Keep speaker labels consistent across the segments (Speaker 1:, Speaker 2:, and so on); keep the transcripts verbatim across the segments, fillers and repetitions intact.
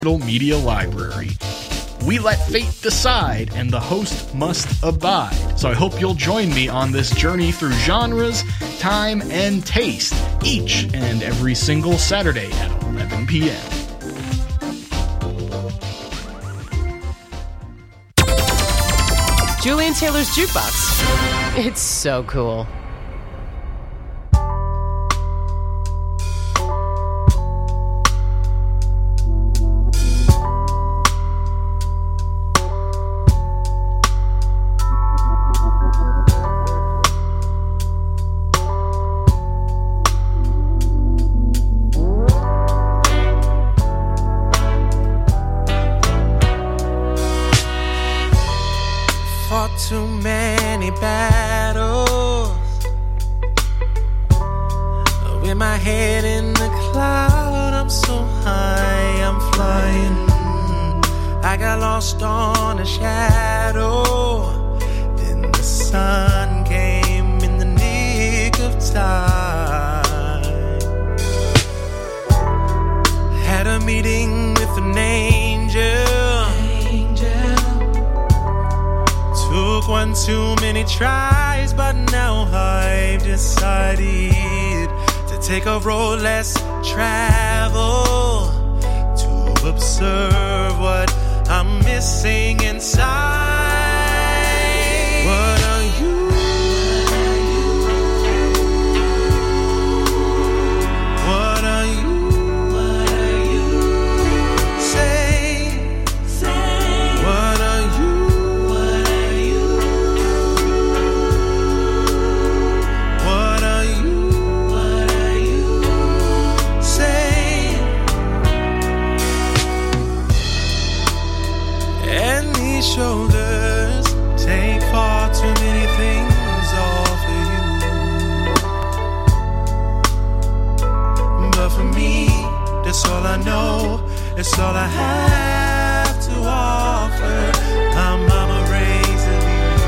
Speaker 1: Media Library. We let fate decide, and the host must abide. So I hope you'll join me on this journey through genres, time, and taste, each and every single Saturday at eleven p.m.
Speaker 2: Julian Taylor's Jukebox. It's so cool.
Speaker 3: Too many battles with my head in the cloud. I'm so high, I'm flying. I got lost on a shadow. Then the sun came in the nick of time. Had a meeting with an angel. Took one too many tries, but now I've decided to take a road less traveled, to observe what I'm missing inside. What are you? What are you? What are you? Say, say, what are you? Shoulders take far too many things off of you, but for me, that's all I know, that's all I have to offer. My mama raising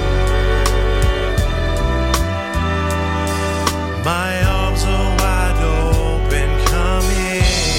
Speaker 3: me, my arms are wide open, come in.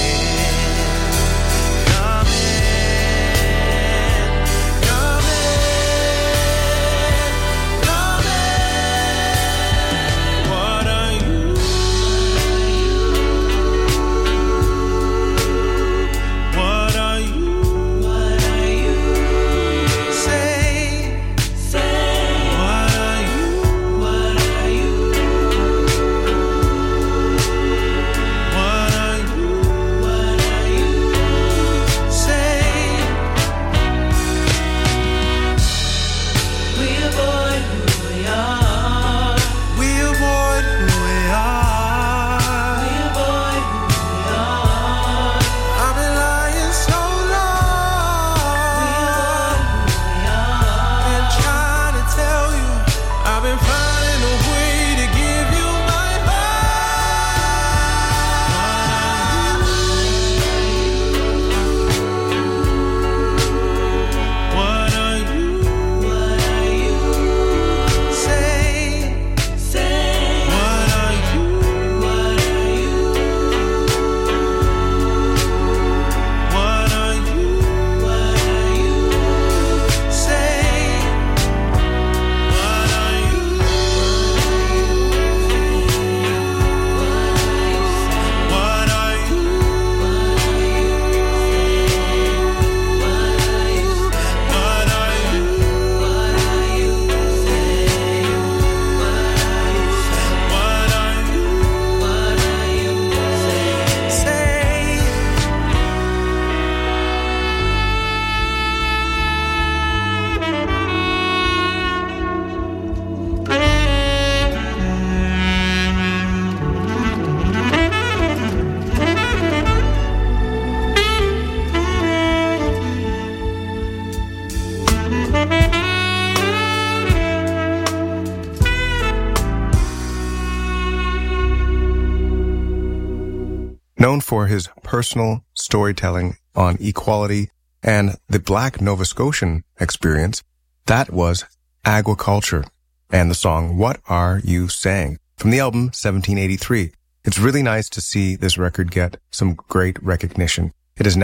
Speaker 4: Known for his personal storytelling on equality and the Black Nova Scotian experience, that was Agriculture and the song What Are You Saying from the album seventeen eighty-three. It's really nice to see this record get some great recognition. It is now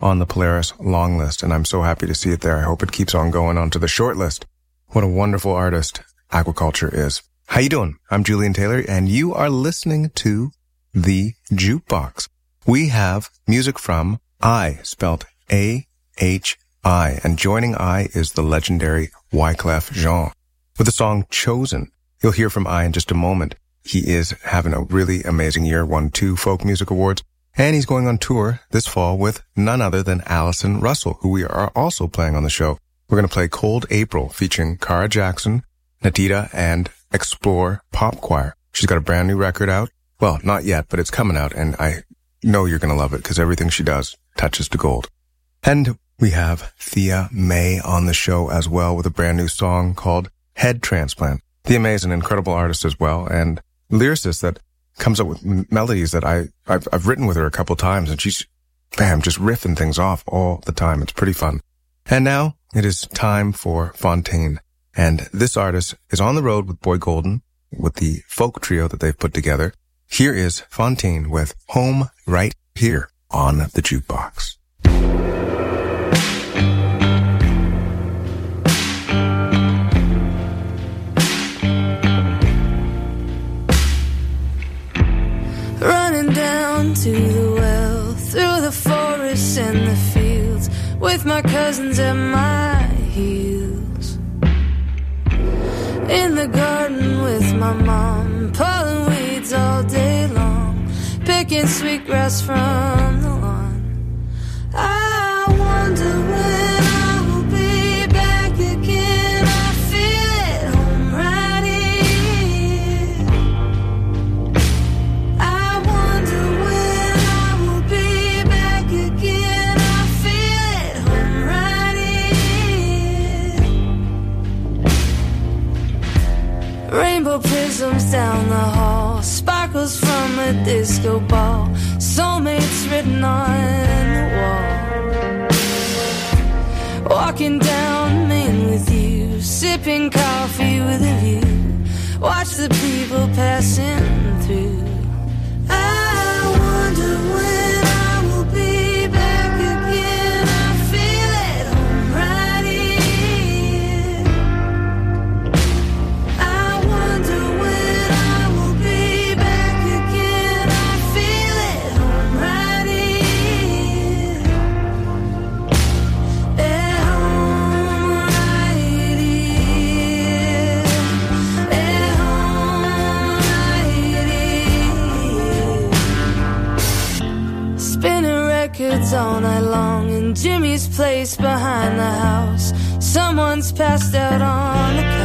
Speaker 4: on the Polaris long list, and I'm so happy to see it there. I hope it keeps on going onto the short list. What a wonderful artist Aquaculture is. How you doing? I'm Julian Taylor, and you are listening to The Jukebox. We have music from I, spelt A H I, and joining I is the legendary Wyclef Jean with the song Chosen. You'll hear from I in just a moment. He is having a really amazing year, won two folk music awards, and he's going on tour this fall with none other than Allison Russell, who we are also playing on the show. We're going to play Cold April featuring Cara Jackson, Natita, and Explore Pop Choir. She's got a brand new record out. Well, not yet, but it's coming out, and I know you're going to love it because everything she does touches to gold. And we have Thea May on the show as well with a brand new song called Head Transplant. Thea May is an incredible artist as well, and lyricist that comes up with melodies that I, I've, I've written with her a couple times, and she's, bam, just riffing things off all the time. It's pretty fun. And now it is time for Fontaine. And this artist is on the road with Boy Golden, with the folk trio that they've put together. Here is Fontaine with Home Right Here on the Jukebox.
Speaker 5: Running down to the well, through the forests and the fields, with my cousins at my heels. In the garden with my mom, pulling weeds all day long, picking sweetgrass from the lawn. I wonder when I will be back again. I feel at home right here. I wonder when I will be back again. I feel at home right here. Rainbow prisms down the hall, sparkles from a disco ball, soulmates written on the wall. Walking down Main with you, sipping coffee with a view, watch the people passing through. I wonder when I will be back again. I feel at home right here. I wonder when I will be back again. I feel at home right here. At home right here. At home right here. Spinning records all night long in Jimmy's place behind the house. Someone's passed out on the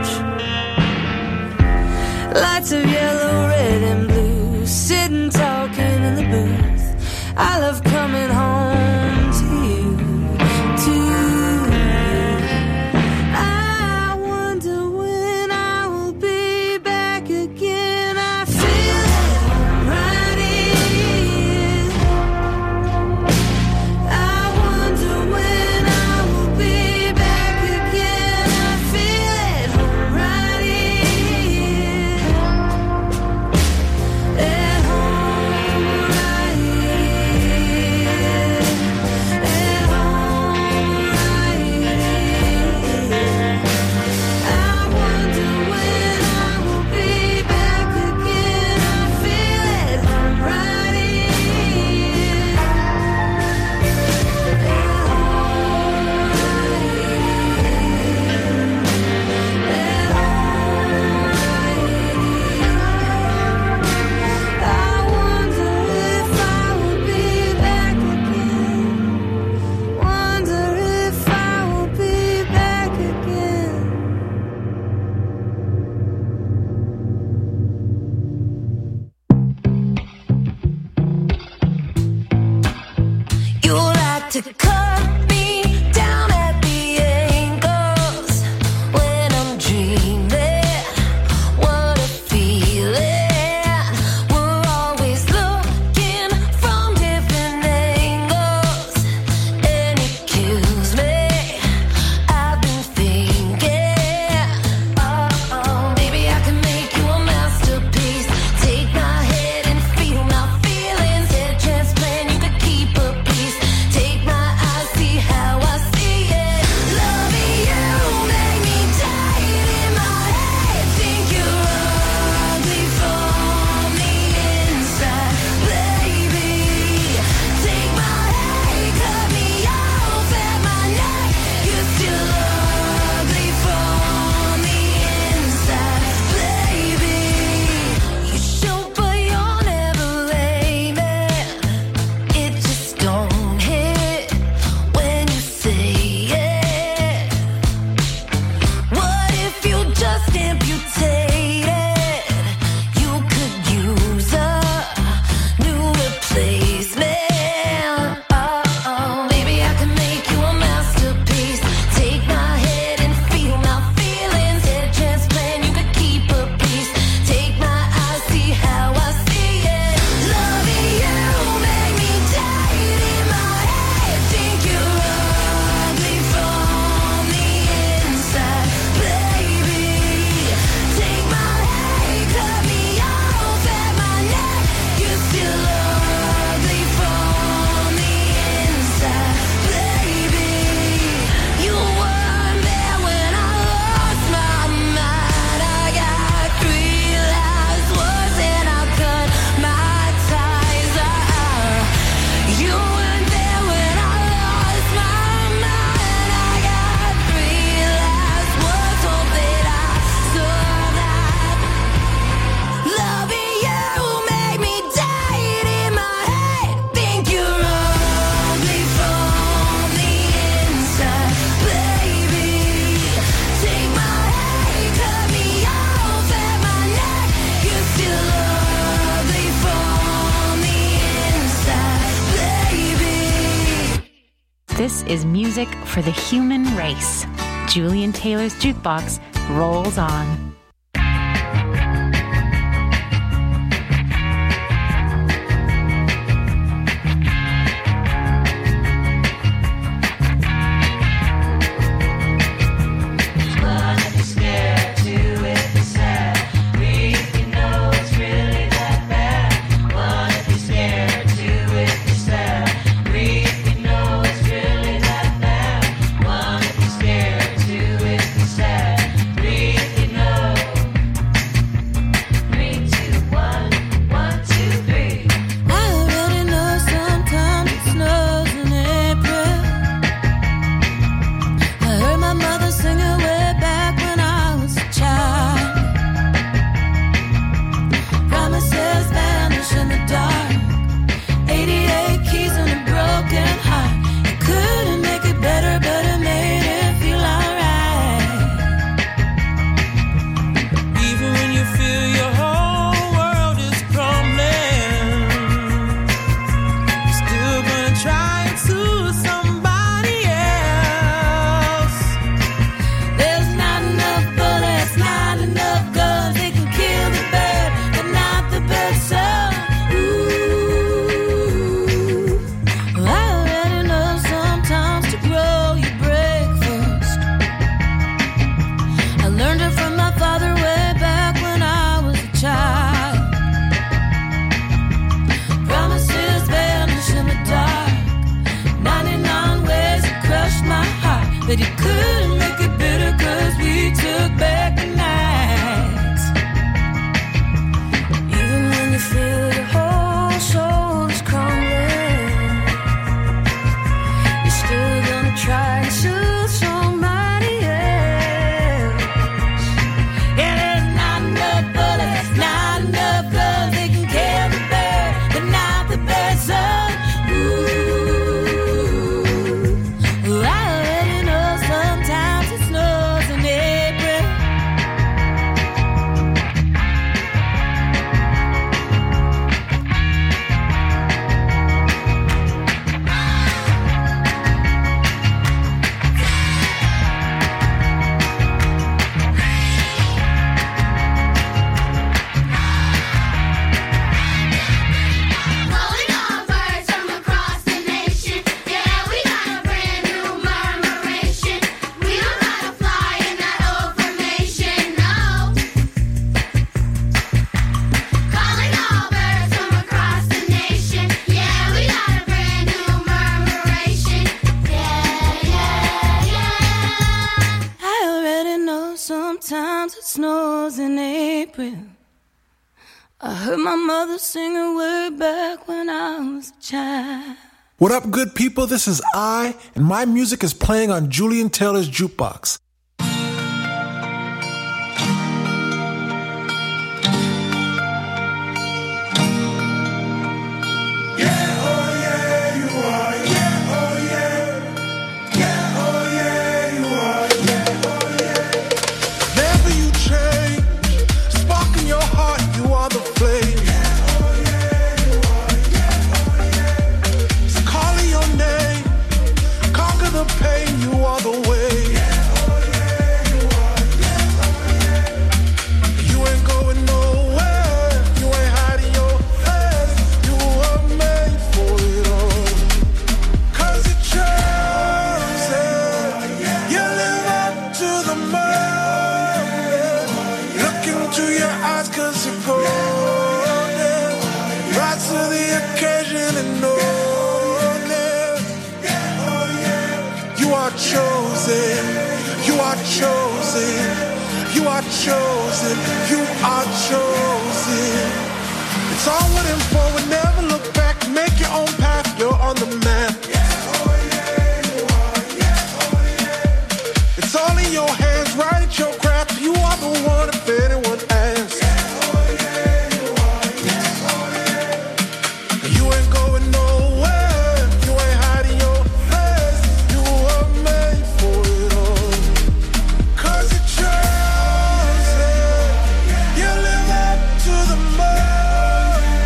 Speaker 5: couch. Lights of yellow, red, and blue, sitting talking in the booth. I love coming home to you, to you. I wonder when I will be back again. I feel at home right here. I wonder when I will be back again. I feel at home right here. At home right here. At home right here. I wonder when I will be back again. I feel at home right here. At home I wonder if I will be back again. Wonder if I will be back again. You like to cut me down at the ankles when I'm dreaming. What a feeling. We're always looking from different angles, and it kills me. I've been thinking, oh, maybe I can make you a masterpiece. Take my head and feel my feelings. Head transplant, you could keep a piece. Take my
Speaker 6: This is music for the human race. Julian Taylor's Jukebox rolls on.
Speaker 7: What up, good people? This is I, and my music is playing on Julian Taylor's Jukebox.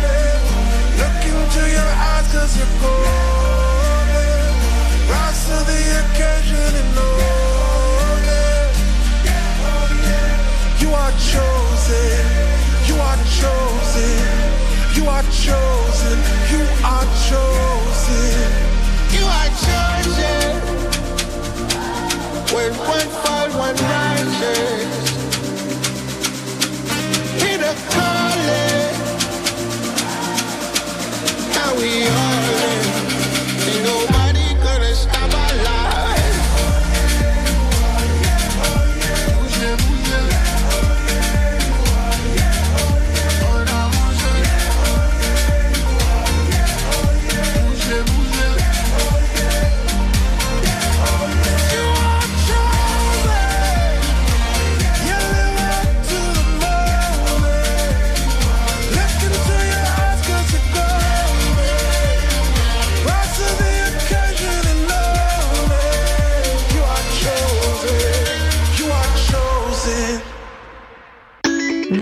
Speaker 3: Rise to the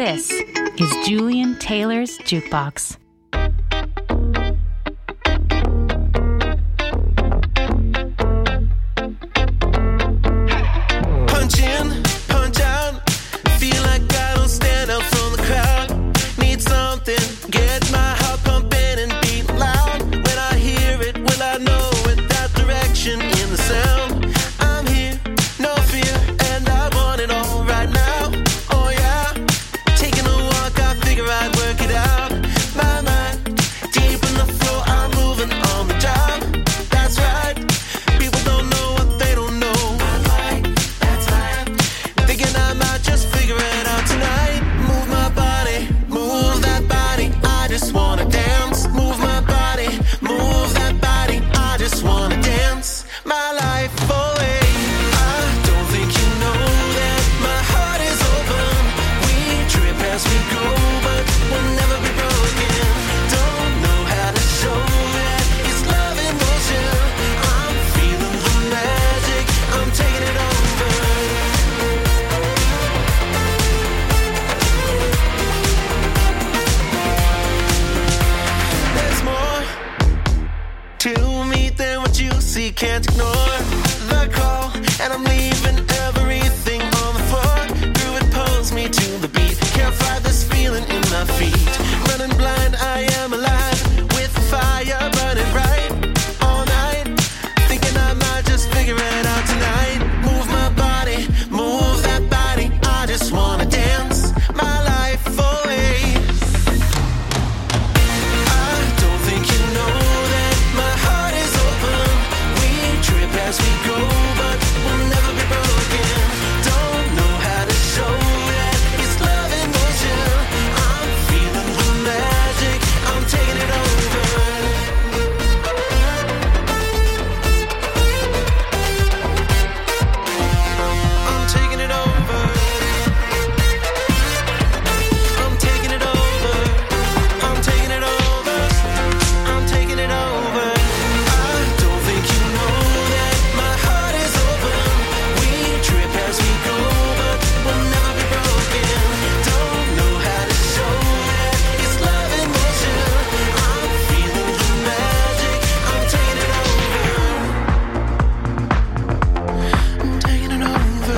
Speaker 6: This is Julian Taylor's Jukebox.
Speaker 3: Punch in, punch out. Feel like I don't stand out from the crowd. Need something, get my heart pumping and beat loud. When I hear it, will I know it? That direction in the sound. I'm here, no fear, and I want it all right now. Oh yeah, taking a walk, I figure I'd work it out. My mind, deep in the flow, I'm moving on the job. That's right, people don't know what they don't know. I'm right, that's right, thinking I might just figure it out tonight. Move my body, move that body, I just wanna dance. Move my body, move that body, I just wanna dance my life away. I don't think you know that my heart is open. We trip as we go, but we'll never be broken. Don't know how to show that it's love in motion. I'm feeling the magic, I'm taking it over. There's more to me than what you see, can't ignore the call, and I'm leaving everything on the floor. Groove it pulls me to the beat, can't fight this feeling in my feet. Running blind, I am alive, with fire burning bright all night. Thinking I might just figure it out tonight. Move my body, move that body, I just wanna dance my life away. I don't think you know that my heart is open. We trip as we go, but we'll never be broken. Don't know how to show that it's love in motion. I'm feeling the magic, I'm taking it over. I'm taking it over. I'm taking it over. I'm taking it over. I'm taking it over. I don't think you know that my heart is open. We trip as we go, but we'll never be broken. Don't know how to show that it's love in motion. I'm feeling the magic, I'm taking it over. I'm taking it over.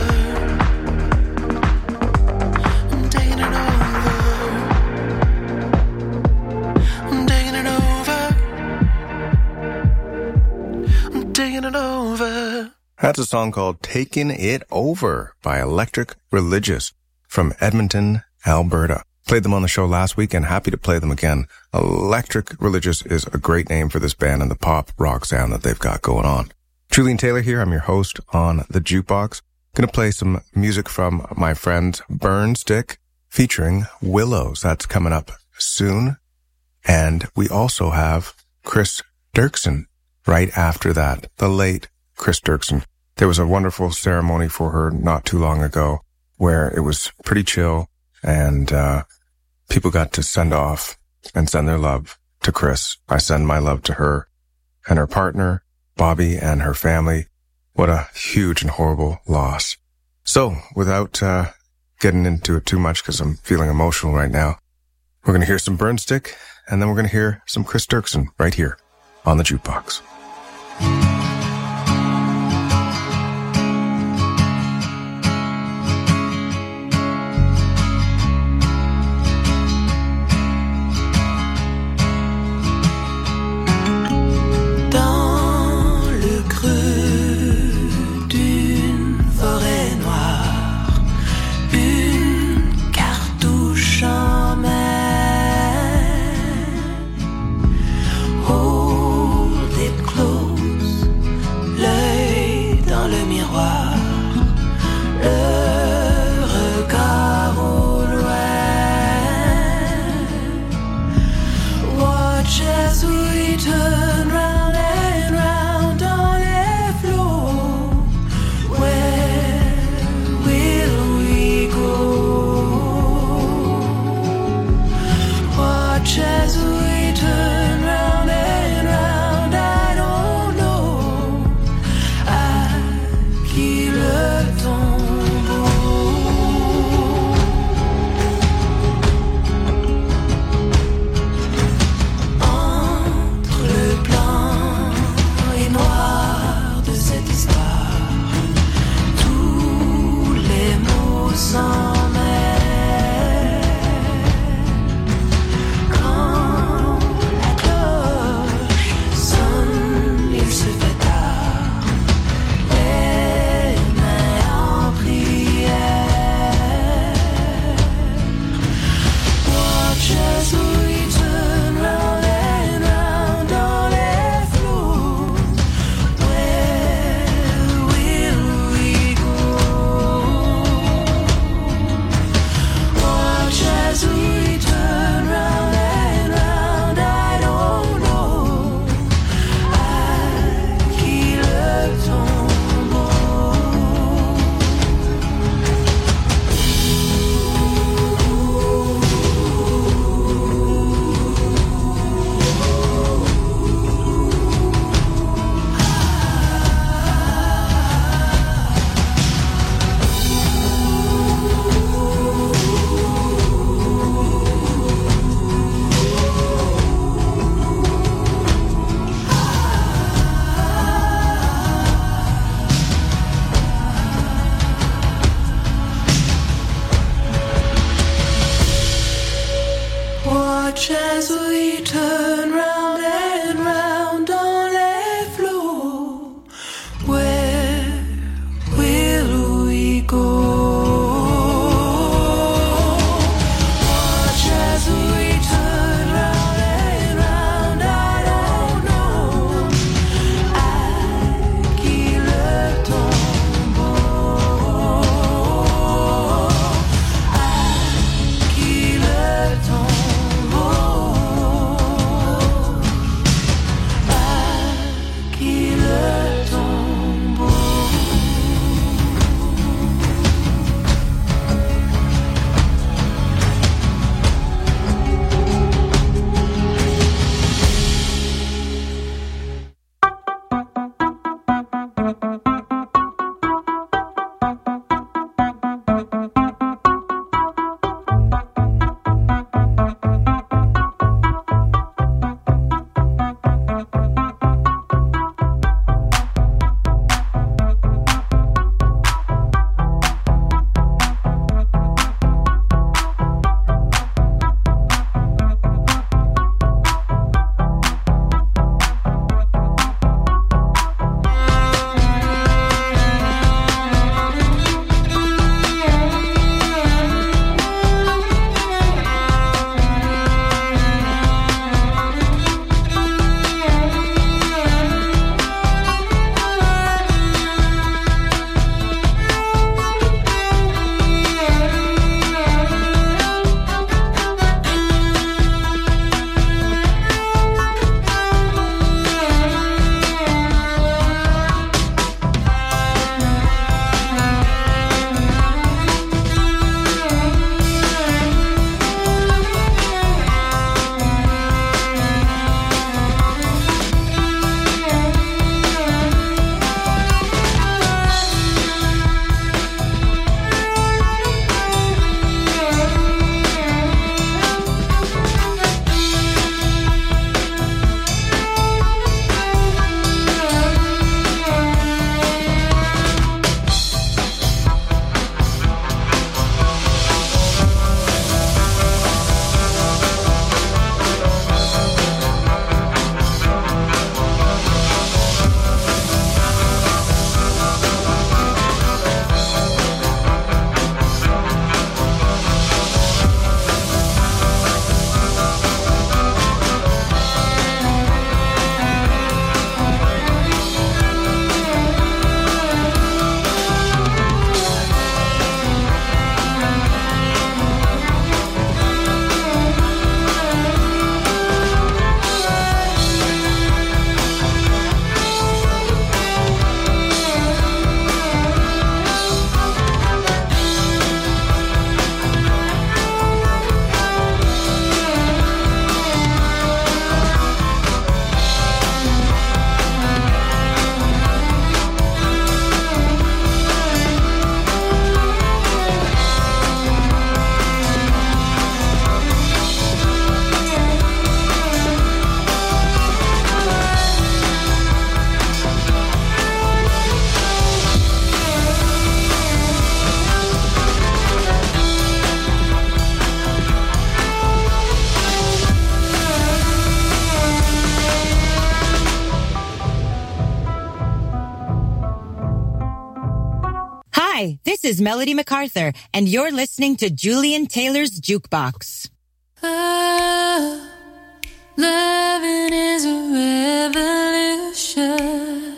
Speaker 3: I'm taking it over. I'm taking it over. I'm taking it over.
Speaker 4: That's a song called Taking It Over by Electric Religious from Edmonton, Alberta. Played them on the show last week and happy to play them again. Electric Religious is a great name for this band and the pop rock sound that they've got going on. Julian Taylor here. I'm your host on the Jukebox. Gonna play some music from my friend Burn Stick featuring Willows. That's coming up soon. And we also have Chris Dirksen right after that, the late Chris Dirksen. There was a wonderful ceremony for her not too long ago where it was pretty chill and uh people got to send off and send their love to Chris. I send my love to her and her partner, Bobby, and her family. What a huge and horrible loss. So, without uh getting into it too much because I'm feeling emotional right now, we're going to hear some Burn Stick and then we're going to hear some Chris Dirksen right here on the Jukebox.
Speaker 3: Dans le creux d'une forêt noire, une cartouche en main. Hold it close, l'œil dans le miroir, le regard au loin. Watch as we turn round and round on a floor. Where will we go? Watch as we turn round and round. I don't know. I keep
Speaker 8: Hi, this is Melody MacArthur, and you're listening to Julian Taylor's Jukebox.
Speaker 5: Oh, loving is a revolution.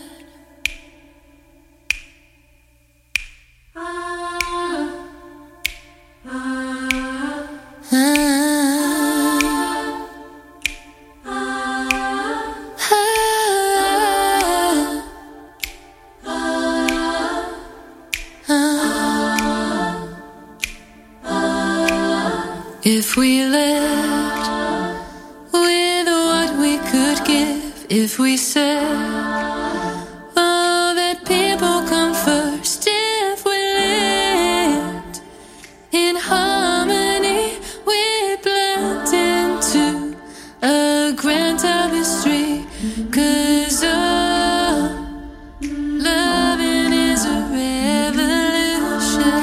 Speaker 5: Ah, ah, ah, if we lived with what we could give, if we said all that people come first, if we lived in harmony, we blend into a grand tapestry, 'cause oh, loving is a revolution.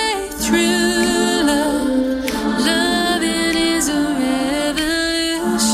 Speaker 5: True love, loving is a revolution.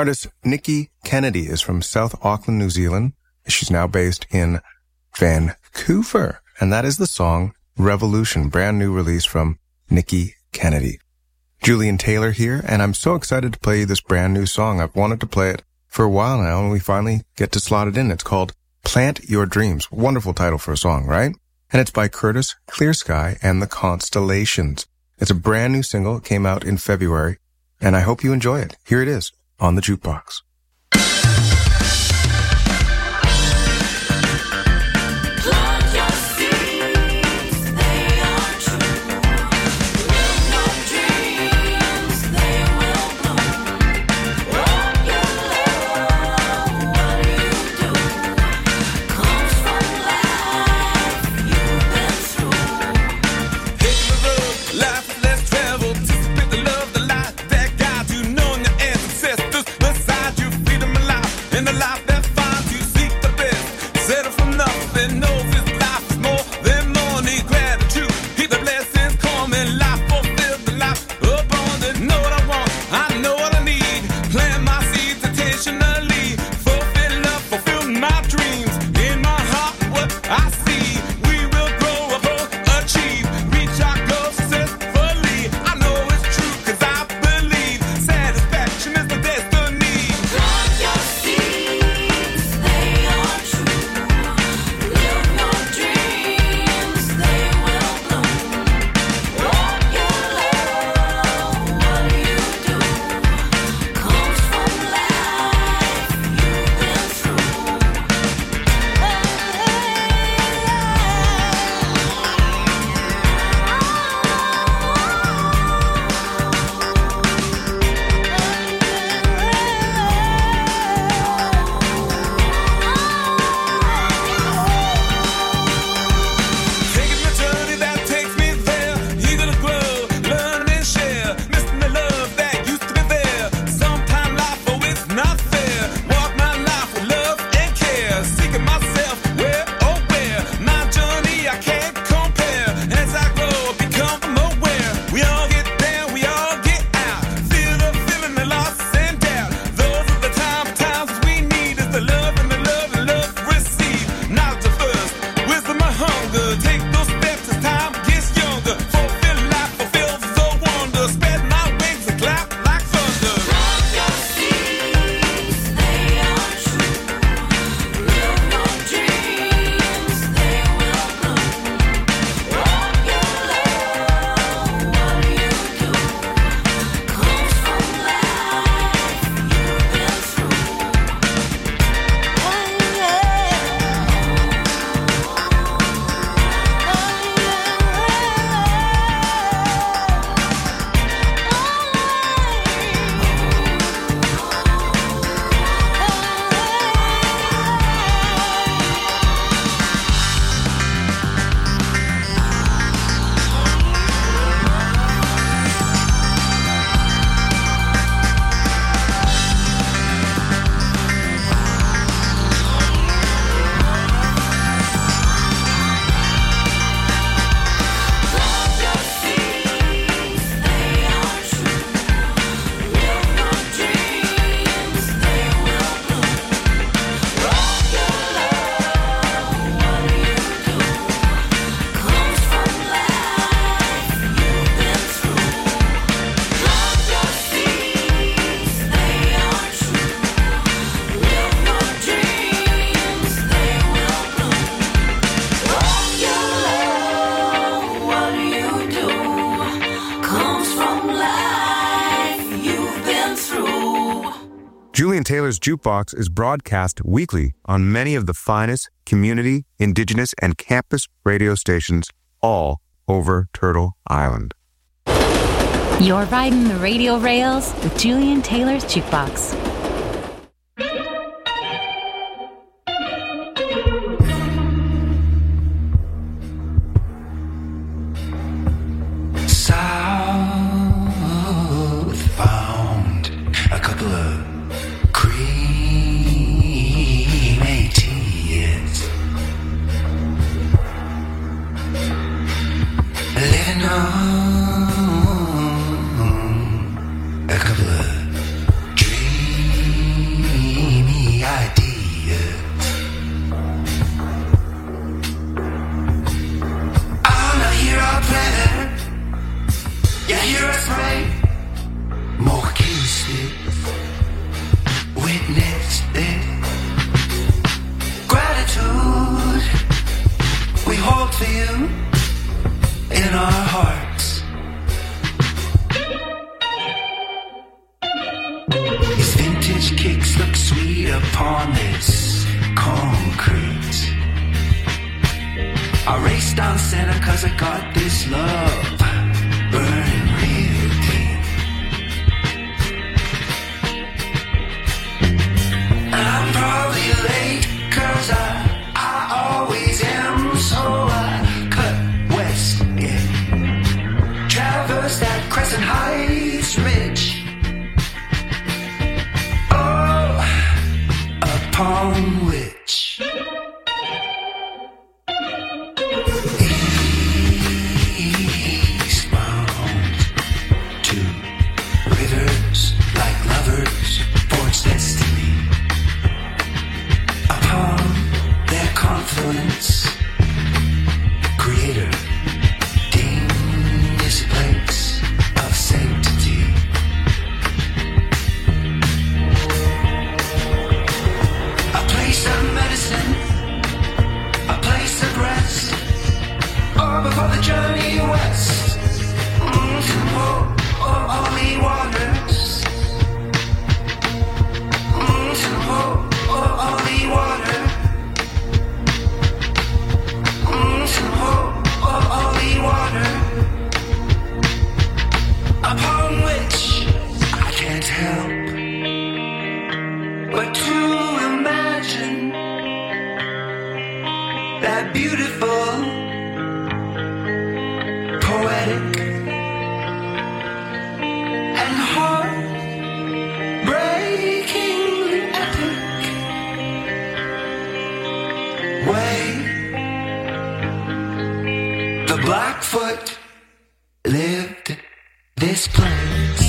Speaker 4: Artist Nikki Kennedy is from South Auckland, New Zealand. She's now based in Vancouver. And that is the song Revolution, brand new release from Nikki Kennedy. Julian Taylor here, and I'm so excited to play you this brand new song. I've wanted to play it for a while now, and we finally get to slot it in. It's called Plant Your Dreams. Wonderful title for a song, right? And it's by Curtis Clearsky and the Constellations. It's a brand new single. It came out in February, and I hope you enjoy it. Here it is on the Jukebox.
Speaker 9: Julian Taylor's Jukebox is broadcast weekly on many of the finest community, indigenous, and campus radio stations all over Turtle Island.
Speaker 6: You're riding the radio rails with Julian Taylor's Jukebox.
Speaker 3: Southbound, a couple of cremated tears, living on a couple of dreams.
Speaker 10: hear us pray. More kisses. Witness this. Gratitude we hold for you in our hearts. His vintage kicks look sweet upon this concrete. I raced down center cause I got this love burning real deep. And I'm probably late cause I, I always am. So I cut west, yeah. Traverse that Crescent Heights ridge. Oh, upon which Creator, deem this place of sanctity. A place of medicine, a place of rest, or before the journey west, mm, to more of holy waters, mm, to more of holy waters. Water, upon which I can't help but to imagine that beautiful, poetic, and heart-breaking epic way the Blackfoot lived this place.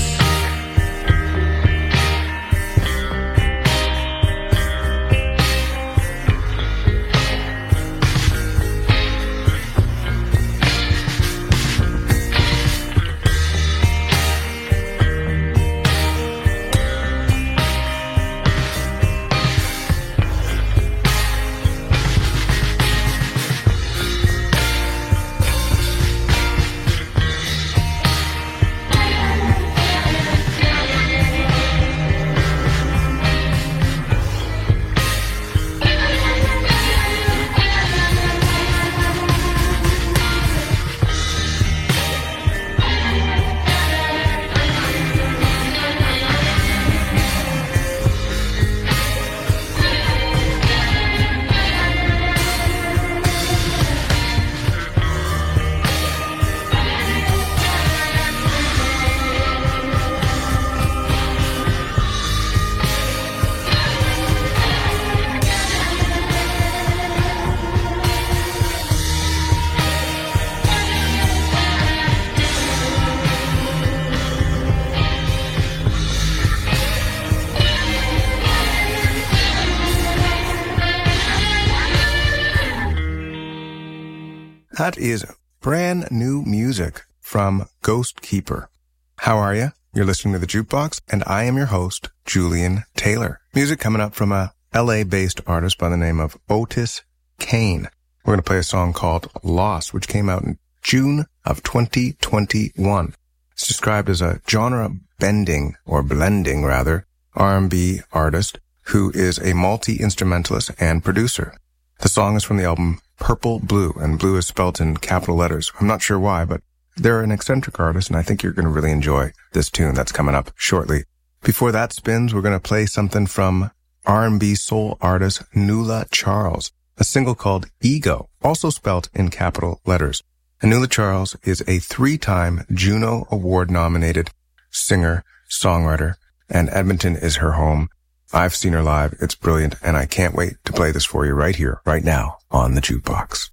Speaker 4: That is brand new music from Ghost Keeper. How are you? You're listening to The Jukebox, and I am your host, Julian Taylor. Music coming up from a L A-based artist by the name of Otis Kane. We're going to play a song called Lost, which came out in June of twenty twenty-one. It's described as a genre-bending, or blending rather, R and B artist who is a multi-instrumentalist and producer. The song is from the album Purple Blue, and blue is spelled in capital letters. I'm not sure why, but they're an eccentric artist, and I think you're going to really enjoy this tune that's coming up shortly. Before that spins, we're going to play something from R and B soul artist Nuala Charles, a single called Ego, also spelled in capital letters. And Nuala Charles is a three-time Juno Award-nominated singer, songwriter, and Edmonton is her home. I've seen her live. It's brilliant, and I can't wait to play this for you right here, right now, on The Jukebox.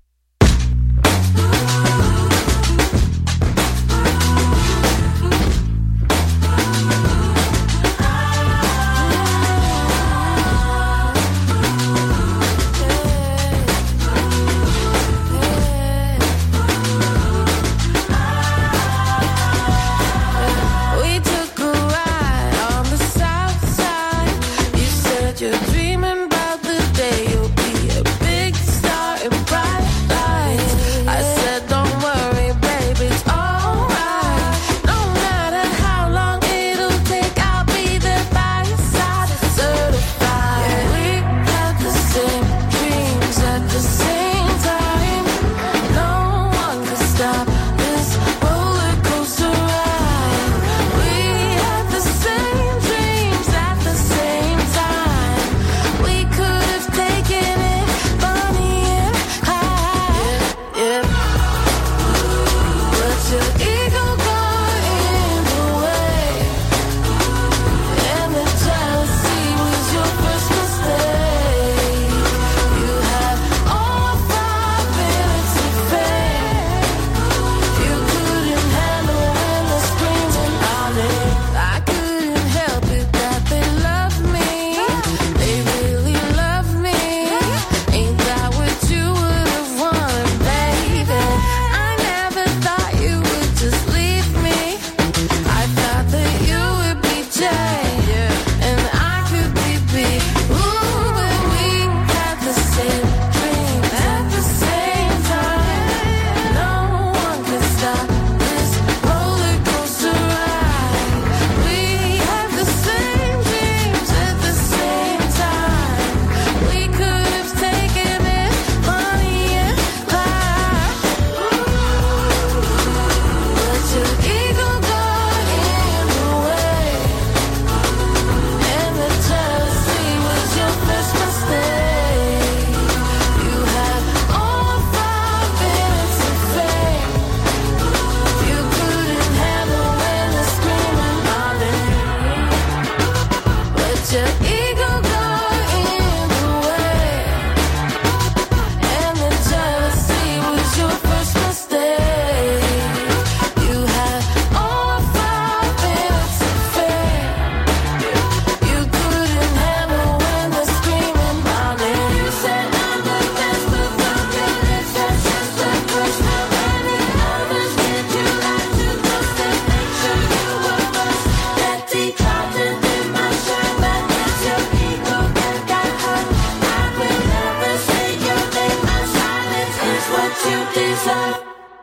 Speaker 5: ninety-five.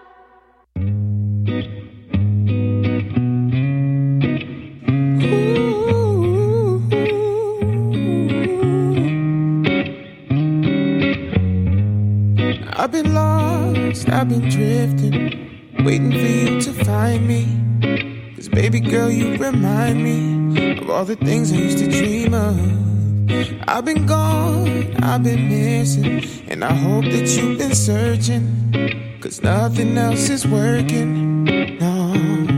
Speaker 3: I've been lost, I've been drifting, waiting for you to find me. Cause baby girl, you remind me of all the things I used to dream of. I've been gone, I've been missing, and I hope that you've been searching. Cause nothing else is working, no.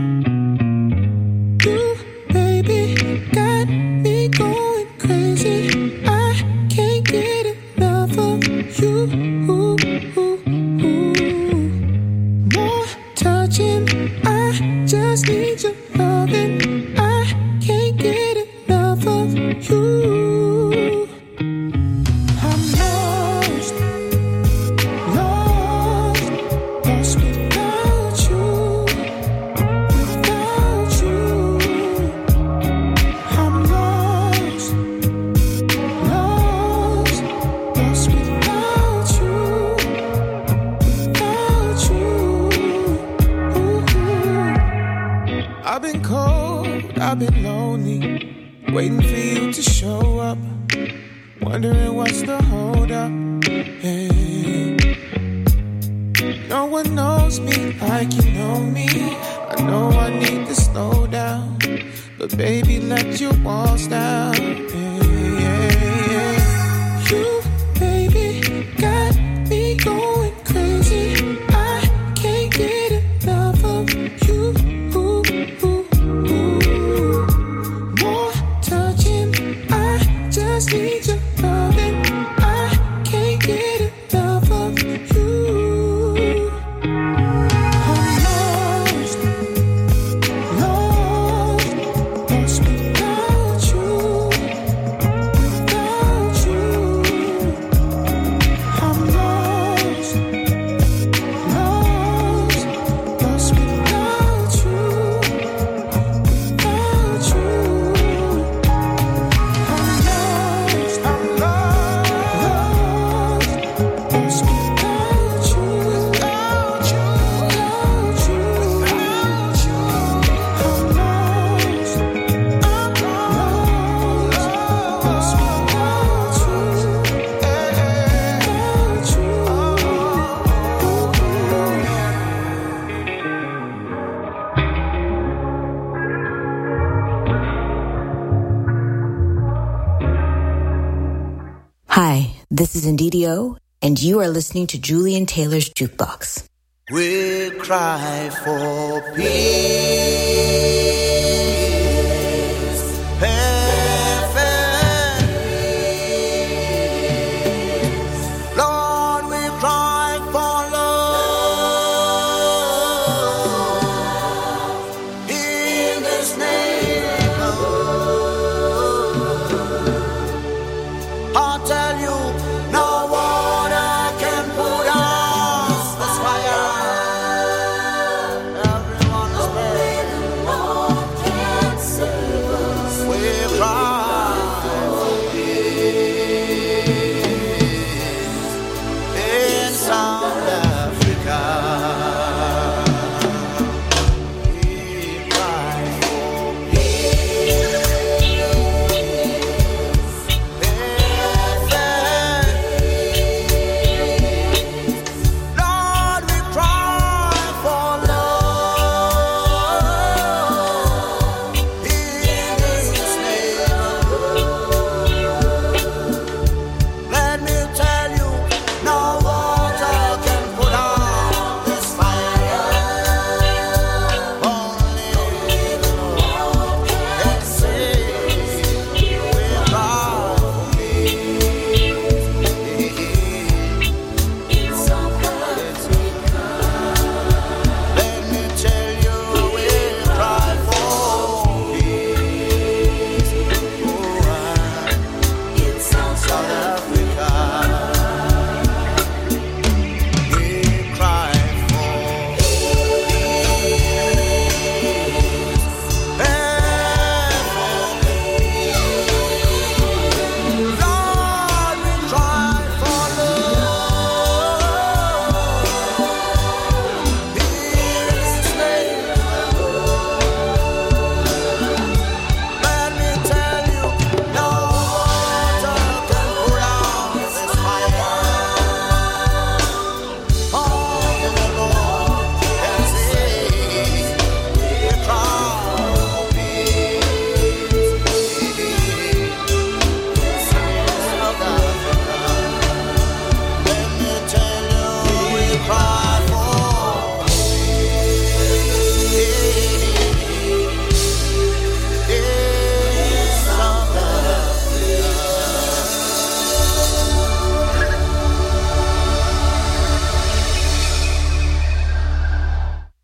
Speaker 3: You, baby, got me going crazy. I can't get enough of you. Just need your loving. I can't get enough of you. I'm lost, lost, lost without you, without you. I'm lost, lost, lost without you, without you. I've been cold, I've been lonely, waiting for you to show up, wondering what's the hold up. Hey. No one knows me like you know me. I know I need to slow down, but baby, let your walls down. Hey, yeah, yeah. You, baby, got me going crazy. I can't get enough of you. Just need your loving. I can't get enough of you. I'm lost, lost, lost without you, without you. I'm lost, lost, lost without you, without you.
Speaker 11: Hi, this is Indidio, and you are listening to Julian Taylor's Jukebox.
Speaker 3: We'll cry for peace. Perfect peace. Lord, we cry for love in this neighborhood. I'll tell you, no water can put out this fire. Everyone is praying.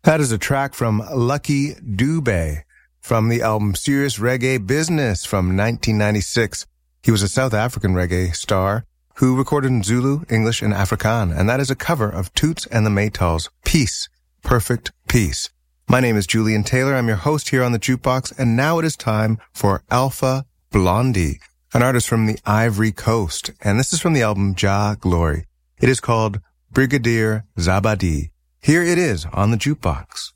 Speaker 4: That is a track from Lucky Dube from the album Serious Reggae Business from nineteen ninety-six. He was a South African reggae star who recorded in Zulu, English, and Afrikaans, and that is a cover of Toots and the Maytals, Peace, Perfect Peace. My name is Julian Taylor. I'm your host here on the Jukebox, and now it is time for Alpha Blondy, an artist from the Ivory Coast, and this is from the album Jah Glory. It is called Brigadier Zabadi. Here it is on the Jukebox.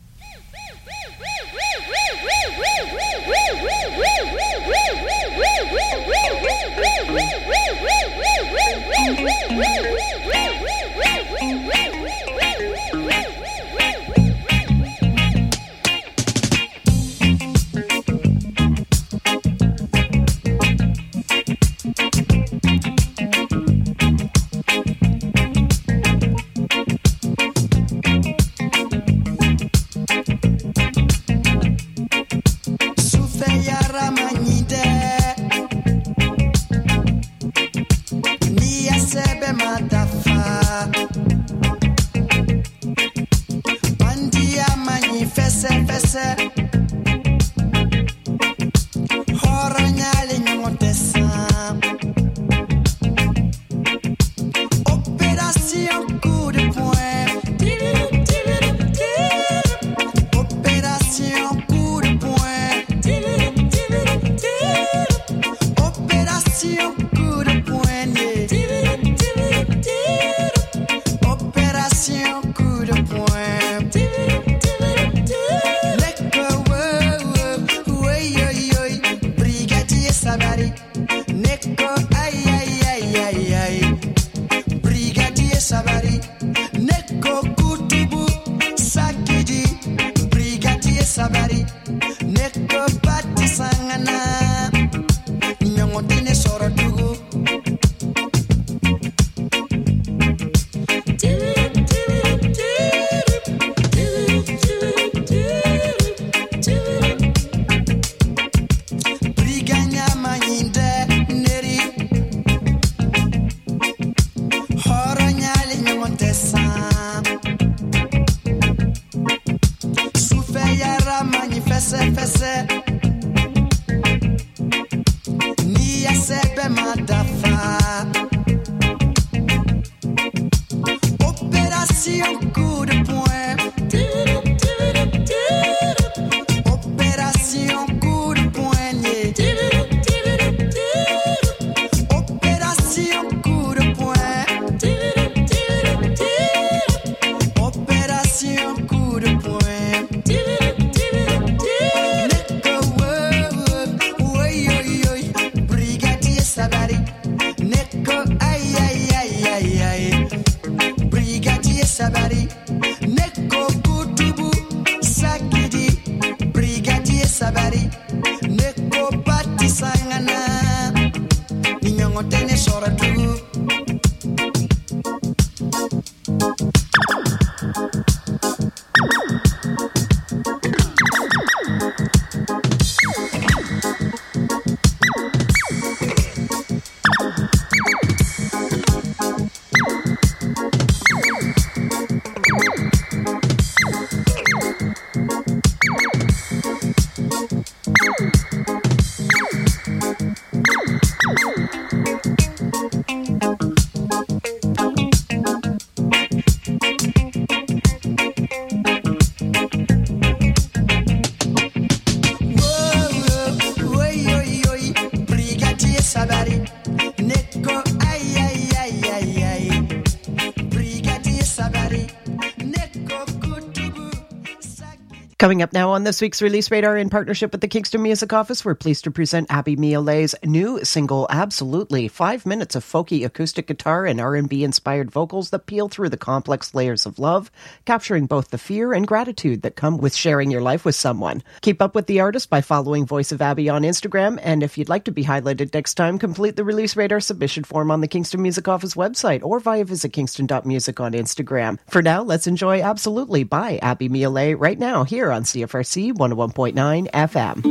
Speaker 12: Coming up now on this week's Release Radar, in partnership with the Kingston Music Office, we're pleased to present Abby Miolet's new single, Absolutely. Five minutes of folky acoustic guitar and R and B-inspired vocals that peel through the complex layers of love, capturing both the fear and gratitude that come with sharing your life with someone. Keep up with the artist by following Voice of Abby on Instagram, and if you'd like to be highlighted next time, complete the Release Radar submission form on the Kingston Music Office website or via visit kingston dot music on Instagram. For now, let's enjoy Absolutely by Abby Miolet right now here on C F R C one oh one point nine F M.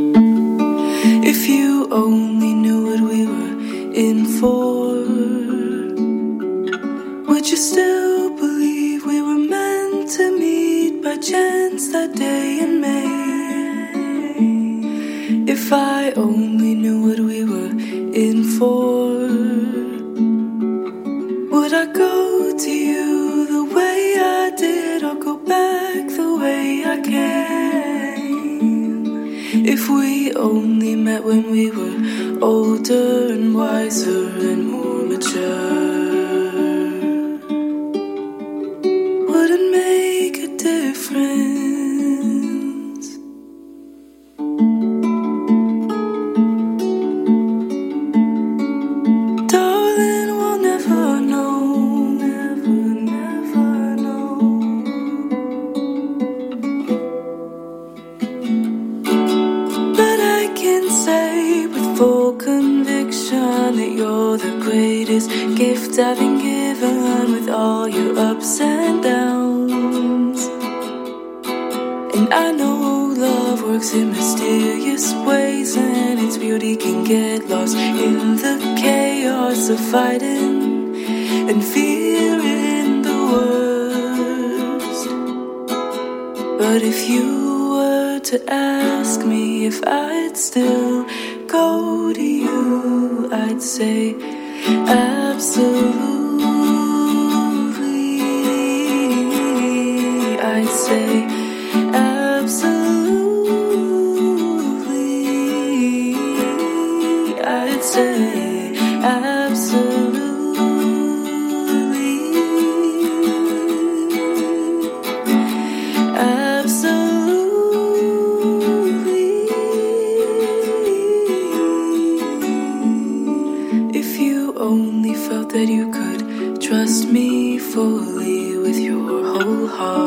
Speaker 5: If you only knew what we were in for, would you still believe we were meant to meet by chance that day in May. If I only knew what we were in for, would I go to you the way I did, or go back the way I came? If we only met when we were older and wiser and more mature, would it make a difference? Darling, we'll never know, never, never know. But I can say with full conviction that you're the greatest gift I've been given, with all your ups and downs. And I know love works in mysterious ways, and its beauty can get lost in the chaos of fighting and fearing the worst. But if you were to ask me if I'd still go to you, I'd say absolutely. I'd say